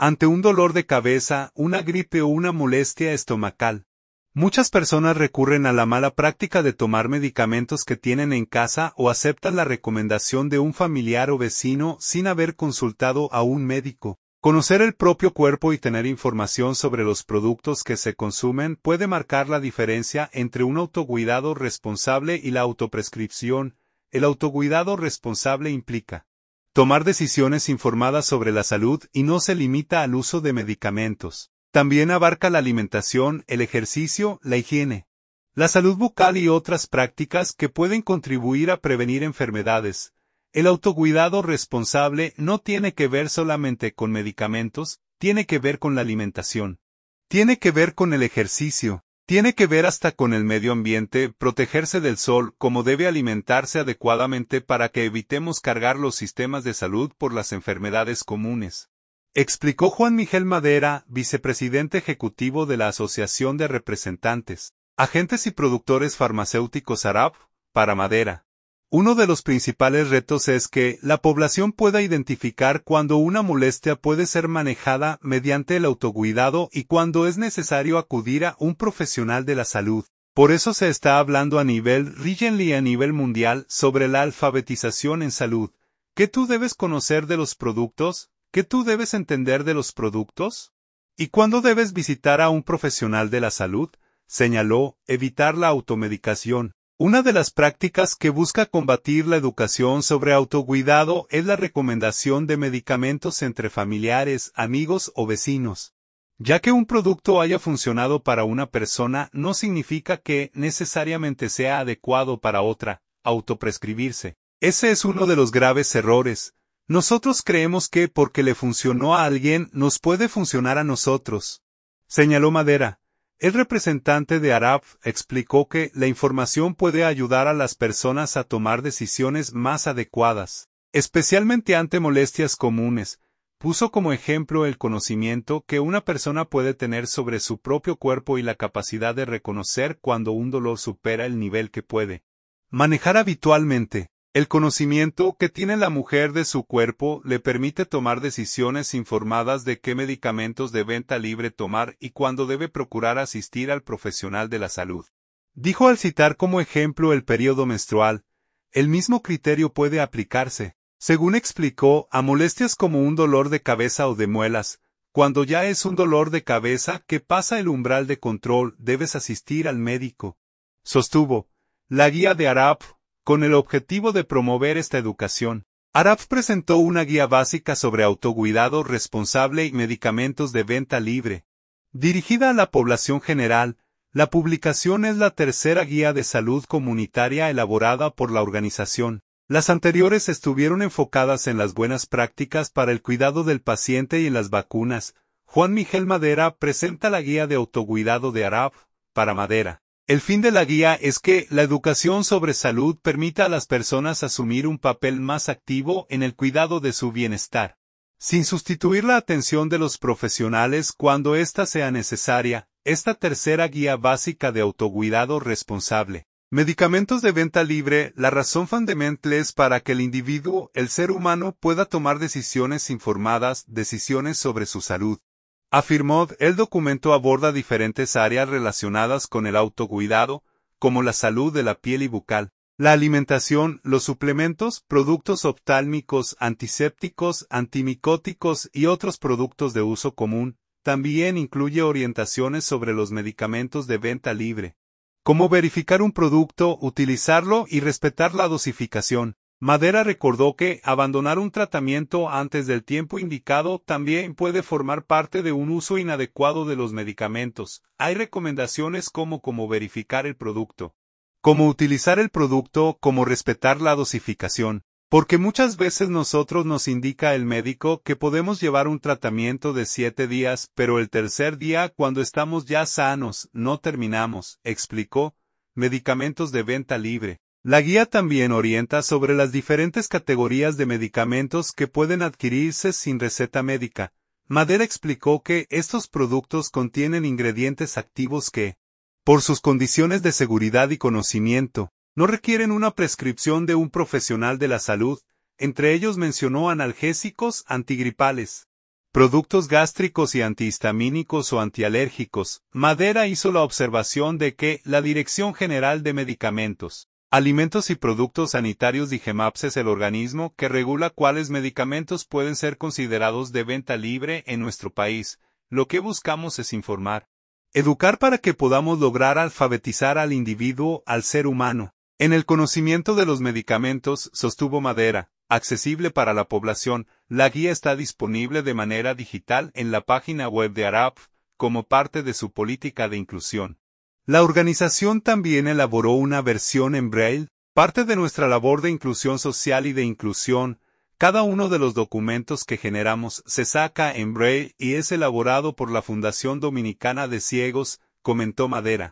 ante un dolor de cabeza, una gripe o una molestia estomacal. Muchas personas recurren a la mala práctica de tomar medicamentos que tienen en casa o aceptan la recomendación de un familiar o vecino sin haber consultado a un médico. Conocer el propio cuerpo y tener información sobre los productos que se consumen puede marcar la diferencia entre un autocuidado responsable y la autoprescripción. El autocuidado responsable implica tomar decisiones informadas sobre la salud y no se limita al uso de medicamentos. También abarca la alimentación, el ejercicio, la higiene, la salud bucal y otras prácticas que pueden contribuir a prevenir enfermedades. El autocuidado responsable no tiene que ver solamente con medicamentos, tiene que ver con la alimentación. Tiene que ver con el ejercicio. Tiene que ver hasta con el medio ambiente, protegerse del sol, cómo debe alimentarse adecuadamente para que evitemos cargar los sistemas de salud por las enfermedades comunes. Explicó Juan Miguel Madera, vicepresidente ejecutivo de la Asociación de Representantes, Agentes y Productores Farmacéuticos ARAP, para Madera. Uno de los principales retos es que la población pueda identificar cuando una molestia puede ser manejada mediante el autocuidado y cuando es necesario acudir a un profesional de la salud. Por eso se está hablando a nivel regional y a nivel mundial sobre la alfabetización en salud. ¿Qué tú debes conocer de los productos? ¿Qué tú debes entender de los productos? ¿Y cuándo debes visitar a un profesional de la salud? Señaló, evitar la automedicación. Una de las prácticas que busca combatir la educación sobre autocuidado es la recomendación de medicamentos entre familiares, amigos o vecinos. Ya que un producto haya funcionado para una persona no significa que necesariamente sea adecuado para otra, autoprescribirse. Ese es uno de los graves errores. Nosotros creemos que porque le funcionó a alguien nos puede funcionar a nosotros. Señaló Madera. El representante de ARAP explicó que la información puede ayudar a las personas a tomar decisiones más adecuadas, especialmente ante molestias comunes. Puso como ejemplo el conocimiento que una persona puede tener sobre su propio cuerpo y la capacidad de reconocer cuando un dolor supera el nivel que puede manejar habitualmente. El conocimiento que tiene la mujer de su cuerpo le permite tomar decisiones informadas de qué medicamentos de venta libre tomar y cuándo debe procurar asistir al profesional de la salud. Dijo al citar como ejemplo el periodo menstrual, el mismo criterio puede aplicarse, según explicó, a molestias como un dolor de cabeza o de muelas. Cuando ya es un dolor de cabeza que pasa el umbral de control, debes asistir al médico. Sostuvo, la guía de ARAP, con el objetivo de promover esta educación. ARAP presentó una guía básica sobre autocuidado responsable y medicamentos de venta libre. Dirigida a la población general, la publicación es la tercera guía de salud comunitaria elaborada por la organización. Las anteriores estuvieron enfocadas en las buenas prácticas para el cuidado del paciente y en las vacunas. Juan Miguel Madera presenta la guía de autocuidado de ARAP, para Madera. El fin de la guía es que la educación sobre salud permita a las personas asumir un papel más activo en el cuidado de su bienestar, sin sustituir la atención de los profesionales cuando ésta sea necesaria. Esta tercera guía básica de autocuidado responsable. Medicamentos de venta libre. La razón fundamental es para que el individuo, el ser humano, pueda tomar decisiones informadas, decisiones sobre su salud. Afirmó, el documento aborda diferentes áreas relacionadas con el autocuidado, como la salud de la piel y bucal, la alimentación, los suplementos, productos oftálmicos, antisépticos, antimicóticos y otros productos de uso común. También incluye orientaciones sobre los medicamentos de venta libre, cómo verificar un producto, utilizarlo y respetar la dosificación. Madera recordó que abandonar un tratamiento antes del tiempo indicado también puede formar parte de un uso inadecuado de los medicamentos. Hay recomendaciones como verificar el producto, cómo utilizar el producto, cómo respetar la dosificación, porque muchas veces nosotros nos indica el médico que podemos llevar un tratamiento de 7 días, pero el tercer día, cuando estamos ya sanos, no terminamos, explicó. Medicamentos de venta libre. La guía también orienta sobre las diferentes categorías de medicamentos que pueden adquirirse sin receta médica. Madera explicó que estos productos contienen ingredientes activos que, por sus condiciones de seguridad y conocimiento, no requieren una prescripción de un profesional de la salud. Entre ellos mencionó analgésicos, antigripales, productos gástricos y antihistamínicos o antialérgicos. Madera hizo la observación de que la Dirección General de Medicamentos, Alimentos y Productos Sanitarios DIGEMAPS es el organismo que regula cuáles medicamentos pueden ser considerados de venta libre en nuestro país. Lo que buscamos es informar, educar para que podamos lograr alfabetizar al individuo, al ser humano, en el conocimiento de los medicamentos, sostuvo Madera, accesible para la población. La guía está disponible de manera digital en la página web de ARAPF, como parte de su política de inclusión. La organización también elaboró una versión en Braille, parte de nuestra labor de inclusión social y de inclusión. Cada uno de los documentos que generamos se saca en Braille y es elaborado por la Fundación Dominicana de Ciegos, comentó Madera.